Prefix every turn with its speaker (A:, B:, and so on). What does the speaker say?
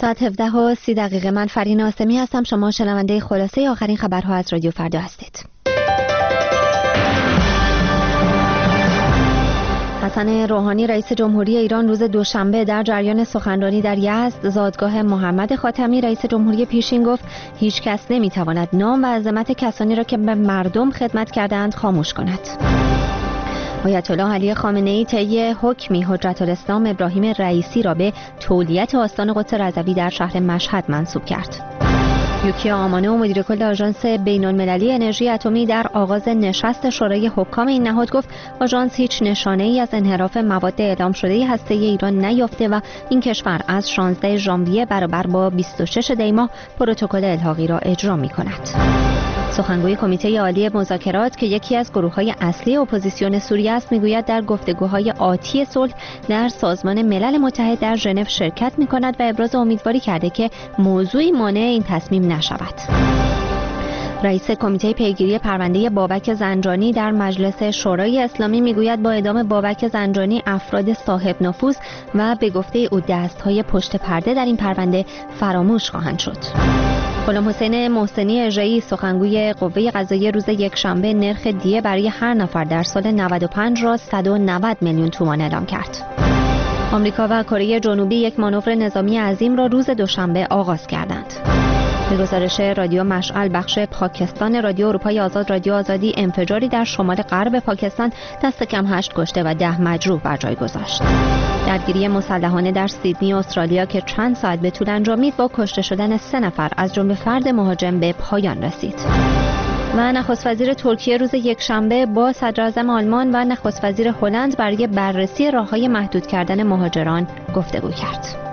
A: ساعت 17:30 من فرین آسمی هستم. شما شنونده خلاصه آخرین خبرها از رادیو فردا هستید. حسن روحانی رئیس جمهوری ایران روز دوشنبه در جریان سخنرانی در یزد زادگاه محمد خاتمی رئیس جمهوری پیشین گفت هیچ کس نمیتواند نام و عظمت کسانی را که به مردم خدمت کردند خاموش کند. آیت الله علی خامنه‌ای طی حکمی حجت الاسلام ابراهیم رئیسی را به تولیت آستان قدس رضوی در شهر مشهد منصوب کرد. یوکیا آمانه و مدیر کل آژانس بین‌المللی انرژی اتمی در آغاز نشست شورای حکام این نهاد گفت آژانس هیچ نشانه‌ای از انحراف مواد اعلام شده هسته‌ای ایران نیافته و این کشور از 16 ژانویه برابر با 26 دی‌ماه پروتکل الحاقی را اجرا می‌کند. سخنگوی کمیته عالی مذاکرات که یکی از گروه‌های اصلی اپوزیسیون سوریه است میگوید در گفتگوهای آتی صلح در سازمان ملل متحد در ژنو شرکت می‌کند و ابراز امیدواری کرده که موضوعی مانع این تصمیم نشود. رئیس کمیته پیگیری پرونده بابک زنجانی در مجلس شورای اسلامی میگوید با اعدام بابک زنجانی افراد صاحب نفوذ و به گفته او دست‌های پشت پرده در این پرونده فراموش خواهند شد. غلام حسین محسنی اژه‌ای سخنگوی قوه قضاییه روز یکشنبه نرخ دیه برای هر نفر در سال 95 را 190 میلیون تومان اعلام کرد. آمریکا و کره جنوبی یک مانور نظامی عظیم را روز دوشنبه آغاز کردند. به گزارش رادیو مشعل بخش پاکستان رادیو اروپای آزاد رادیو آزادی انفجاری در شمال غرب پاکستان دست کم 8 کشته و 10 مجروح بر جای گذاشت. درگیری مسلحانه در سیدنی استرالیا که چند ساعت به طول انجامید با کشته شدن 3 نفر از جمله فرد مهاجم به پایان رسید. و نخست وزیر ترکیه روز یکشنبه با صدر اعظم آلمان و نخست وزیر هلند برای بررسی راه‌های محدود کردن مهاجران گفتگو کرد.